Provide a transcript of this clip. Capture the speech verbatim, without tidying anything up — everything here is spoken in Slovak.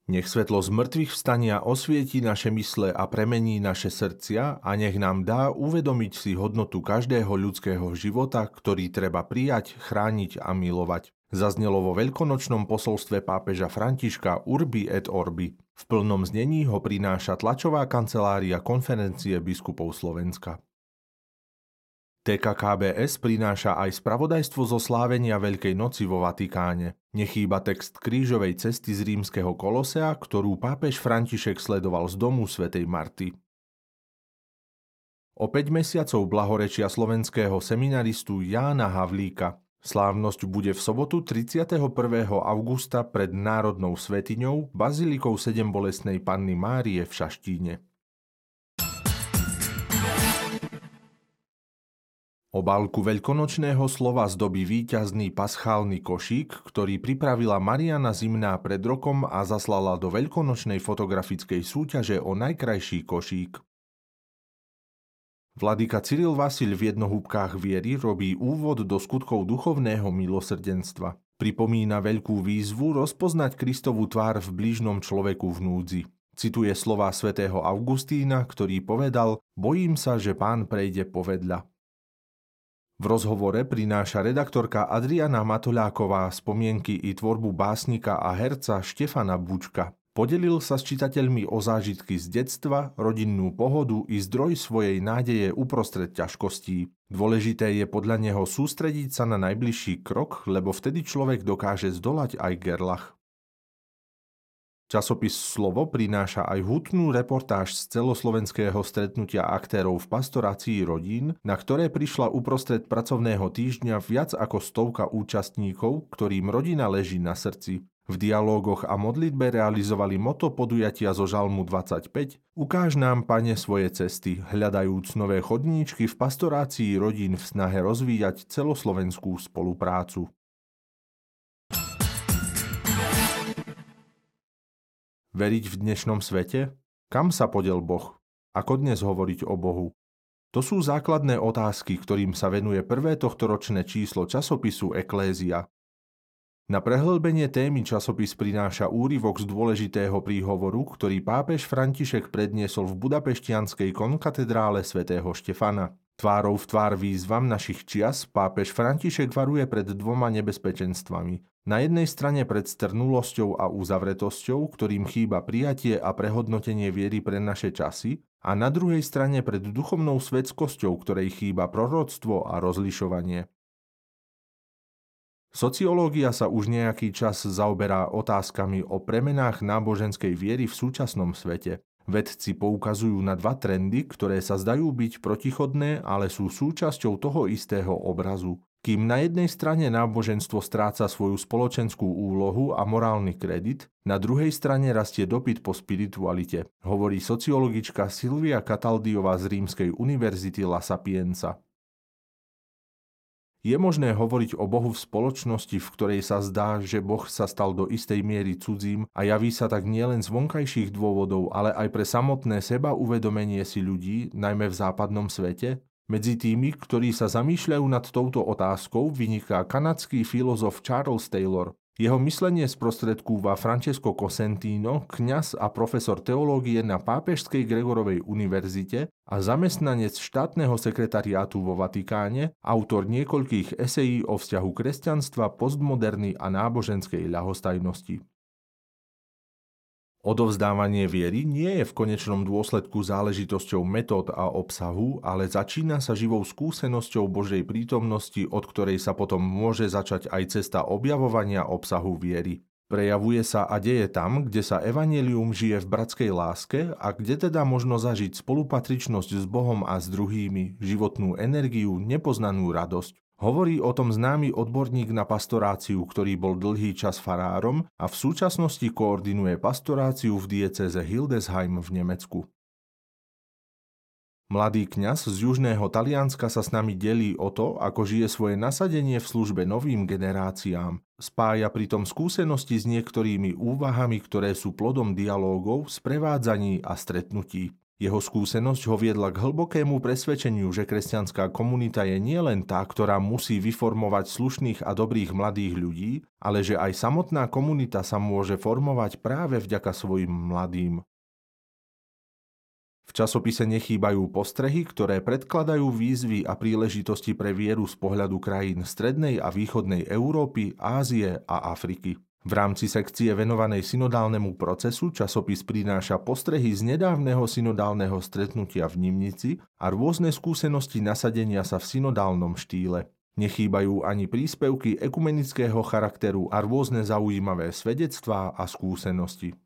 Nech svetlo z mŕtvych vstania osvieti naše mysle a premení naše srdcia a nech nám dá uvedomiť si hodnotu každého ľudského života, ktorý treba prijať, chrániť a milovať. Zaznelo vo veľkonočnom posolstve pápeža Františka Urbi et Orbi. V plnom znení ho prináša tlačová kancelária Konferencie biskupov Slovenska. té ká ká bé es prináša aj spravodajstvo zo slávenia Veľkej noci vo Vatikáne. Nechýba text krížovej cesty z rímskeho Kolosea, ktorú pápež František sledoval z domu svätej Marty. O päť mesiacov blahorečia slovenského seminaristu Jána Havlíka. Slávnosť bude v sobotu tridsiateho prvého augusta pred Národnou svätyňou Bazilikou Sedembolestnej Panny Márie v Šaštíne. Obálku veľkonočného slova zdobí víťazný paschálny košík, ktorý pripravila Mariana Zimná pred rokom a zaslala do veľkonočnej fotografickej súťaže o najkrajší košík. Vladyka Cyril Vasil v Jednohúbkách viery robí úvod do skutkov duchovného milosrdenstva. Pripomína veľkú výzvu rozpoznať Kristovu tvár v blížnom človeku v núdzi. Cituje slová svätého Augustína, ktorý povedal: "Bojím sa, že Pán prejde povedľa." V rozhovore prináša redaktorka Adriana Matoľáková spomienky i tvorbu básnika a herca Štefana Bučka. Podelil sa s čitateľmi o zážitky z detstva, rodinnú pohodu i zdroj svojej nádeje uprostred ťažkostí. Dôležité je podľa neho sústrediť sa na najbližší krok, lebo vtedy človek dokáže zdolať aj gerlach. Časopis Slovo prináša aj hutnú reportáž z celoslovenského stretnutia aktérov v pastorácii rodín, na ktoré prišla uprostred pracovného týždňa viac ako stovka účastníkov, ktorým rodina leží na srdci. V dialógoch a modlitbe realizovali moto podujatia zo Žalmu dvadsaťpäť: "Ukáž nám, Pane, svoje cesty", hľadajúc nové chodníčky v pastorácii rodín v snahe rozvíjať celoslovenskú spoluprácu. Veriť v dnešnom svete? Kam sa podiel Boh? Ako dnes hovoriť o Bohu? To sú základné otázky, ktorým sa venuje prvé tohtoročné číslo časopisu Eklézia. Na prehĺbenie témy časopis prináša úryvok z dôležitého príhovoru, ktorý pápež František predniesol v budapešťanskej konkatedrále svätého Štefana. Tvárou v tvár výzvam našich čias pápež František varuje pred dvoma nebezpečenstvami. Na jednej strane pred strnulosťou a uzavretosťou, ktorým chýba prijatie a prehodnotenie viery pre naše časy, a na druhej strane pred duchovnou svetskosťou, ktorej chýba proroctvo a rozlišovanie. Sociológia sa už nejaký čas zaoberá otázkami o premenách náboženskej viery v súčasnom svete. Vedci poukazujú na dva trendy, ktoré sa zdajú byť protichodné, ale sú súčasťou toho istého obrazu. Kým na jednej strane náboženstvo stráca svoju spoločenskú úlohu a morálny kredit, na druhej strane rastie dopyt po spiritualite, hovorí sociologička Silvia Cataldiová z Rímskej univerzity La Sapienza. Je možné hovoriť o Bohu v spoločnosti, v ktorej sa zdá, že Boh sa stal do istej miery cudzím a javí sa tak nielen z vonkajších dôvodov, ale aj pre samotné seba uvedomenie si ľudí, najmä v západnom svete? Medzi tými, ktorí sa zamýšľajú nad touto otázkou, vyniká kanadský filozof Charles Taylor. Jeho myslenie sprostredkúva Francesco Cosentino, kňaz a profesor teológie na Pápežskej Gregorovej univerzite a zamestnanec štátneho sekretariátu vo Vatikáne, autor niekoľkých esejí o vzťahu kresťanstva, postmoderny a náboženskej ľahostajnosti. Odovzdávanie viery nie je v konečnom dôsledku záležitosťou metód a obsahu, ale začína sa živou skúsenosťou Božej prítomnosti, od ktorej sa potom môže začať aj cesta objavovania obsahu viery. Prejavuje sa a deje tam, kde sa evanjelium žije v bratskej láske a kde teda možno zažiť spolupatričnosť s Bohom a s druhými, životnú energiu, nepoznanú radosť. Hovorí o tom známy odborník na pastoráciu, ktorý bol dlhý čas farárom a v súčasnosti koordinuje pastoráciu v diecéze Hildesheim v Nemecku. Mladý kňaz z južného Talianska sa s nami delí o to, ako žije svoje nasadenie v službe novým generáciám. Spája pritom skúsenosti s niektorými úvahami, ktoré sú plodom dialógov, sprevádzaní a stretnutí. Jeho skúsenosť ho viedla k hlbokému presvedčeniu, že kresťanská komunita je nielen tá, ktorá musí vyformovať slušných a dobrých mladých ľudí, ale že aj samotná komunita sa môže formovať práve vďaka svojim mladým. V časopise nechýbajú postrehy, ktoré predkladajú výzvy a príležitosti pre vieru z pohľadu krajín strednej a východnej Európy, Ázie a Afriky. V rámci sekcie venovanej synodálnemu procesu časopis prináša postrehy z nedávneho synodálneho stretnutia v Nimnici a rôzne skúsenosti nasadenia sa v synodálnom štýle. Nechýbajú ani príspevky ekumenického charakteru a rôzne zaujímavé svedectvá a skúsenosti.